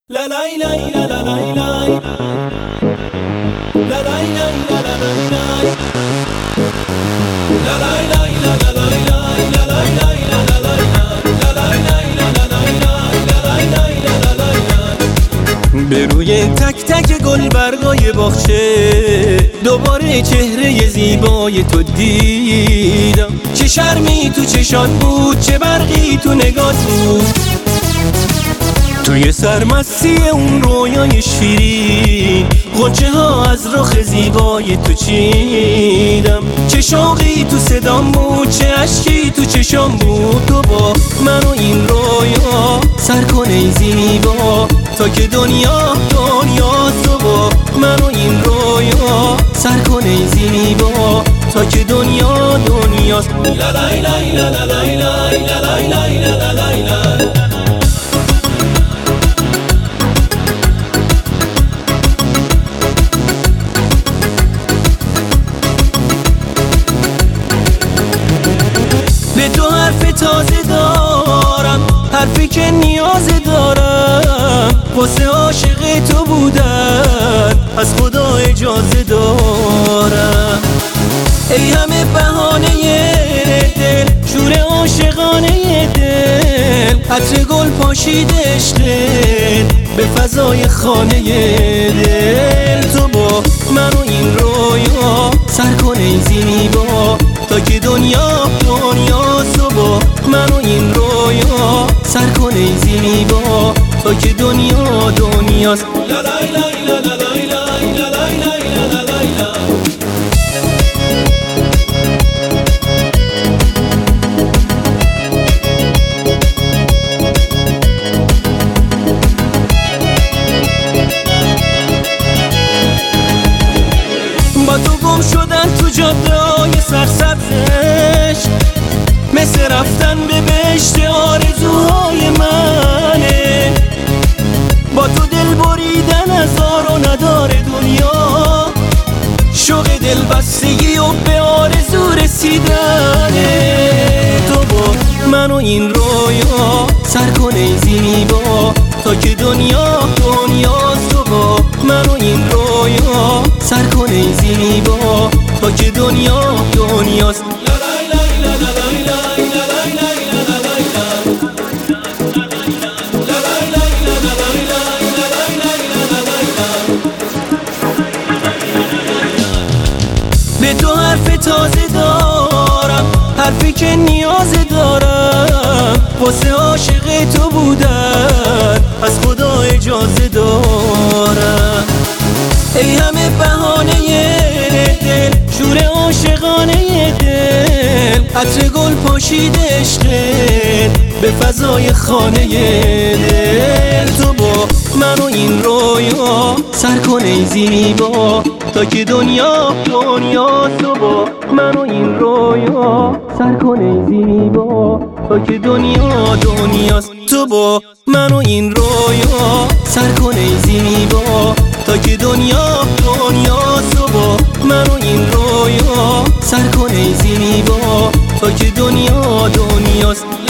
La la la la la la la la la به روی تک تک گل برگای باغچه دوباره چهره زیبای تو دیدم. چه شرمی تو چشات بود، چه برقی تو نگات بود، توی سرمستی اون رویای شیرین غنچه ها از رخ زیبای تو چیدم. چه شوقی تو صدام بود، چه عشقی تو چشام بود، تو با من و این رویا سر کن ای زیبا تا که دنیاست تو با من و این رویا سر کن ای زیبا تا که دنیاست. لا لا لا لا لا لا لا لا لا لا. به تو حرف تازه دارم، حرفی که نیاز دارم، واسه عاشق تو بودن از خدا اجازه دارم. ای همه بهانه دل، شور عاشقانه دل، عطر گل پاشید عشقت به فضای خانه دل. تو با من و این رویا سر کن ای زیبا تا که دنیاست تو با من و این رویا سر کن ای زیبا تا که دنیاست. لا لا لا لا لا لا لا لا لا. با تو گم شدن تو جاده‌های سرسبزش، مثل رفتن به بهشت آرزوهای منه. با تو دل بریدن از دار و ندار دنیا، شوق دل بستگی و به آرزو رسیدنه. تو با من و این رویا سر کن ای زیبا تا که دنیاست. تو با من و این رویا سر کن ای زیبا تا که دنیاست. به تو حرف تازه دارم، حرفی که نیاز دارم، واسه عاشق تو بودن از خدا اجازه دارم. ای همه بهانه دل، شور عاشقانه دل، عطر گل پاشید عشقت به فضای خانه دل. تو با من و این رویا سر کن ای زیبا تا که دنیاست. تو با من و این رویا سر کن ای زیبا تا که دنیاست. تو با من و این رویا سر کن ای زیبا تا که دنیاست. تو با من و این رویا سر کن ای زیبا تا که دنیاست.